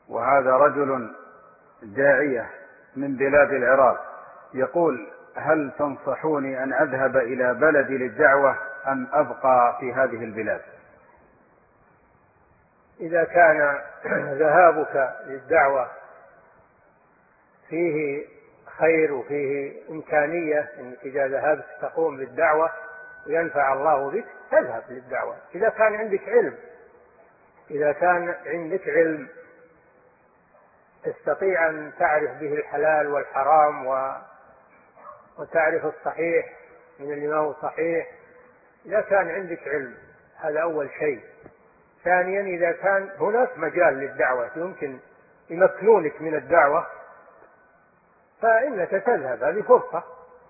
وهذا رجل داعية من بلاد العراق يقول: هل تنصحوني أن أذهب إلى بلدي للدعوة أم أبقى في هذه البلاد؟ إذا كان ذهابك للدعوة فيه خير وفيه إمكانية إنك إذا ذهبت تقوم بالدعوة وينفع الله بك تذهب للدعوة. إذا كان عندك علم تستطيع أن تعرف به الحلال والحرام وتعرف الصحيح من اللي ما هو صحيح، إذا كان عندك علم هذا أول شيء. ثانيا، إذا كان هناك مجال للدعوة يمكن يمكنونك من الدعوة فإنك تذهب، هذه فرصة.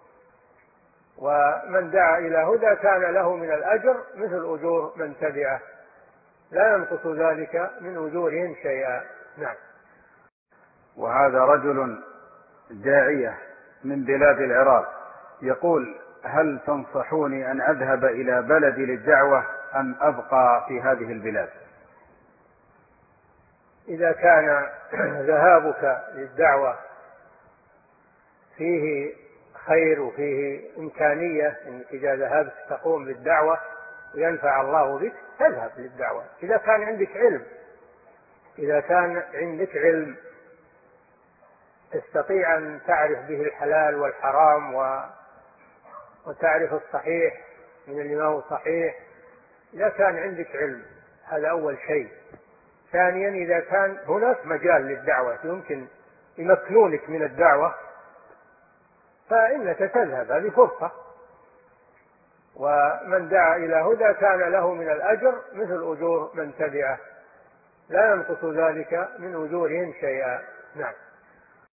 ومن دعا إلى هدى كان له من الأجر مثل أجور من تبعه لا ينقص ذلك من أجورهم شيئا. نعم. وهذا رجل داعية من بلاد العراق يقول: هل تنصحوني أن أذهب إلى بلدي للدعوة أم أبقى في هذه البلاد؟ إذا كان ذهابك للدعوة فيه خير وفيه إمكانية إنك إذا ذهبت تقوم بالدعوة وينفع الله بك تذهب للدعوة. إذا كان عندك علم تستطيع أن تعرف به الحلال والحرام وتعرف الصحيح من اللي ما هو صحيح، إذا كان عندك علم هذا أول شيء. ثانيا، إذا كان هناك مجال للدعوة يمكن يمكنونك من الدعوة فإنك تذهب، هذه فرصة. ومن دعا إلى هدى كان له من الأجر مثل أجور من تبعه لا ينقص ذلك من أجورهم شيئا. نعم.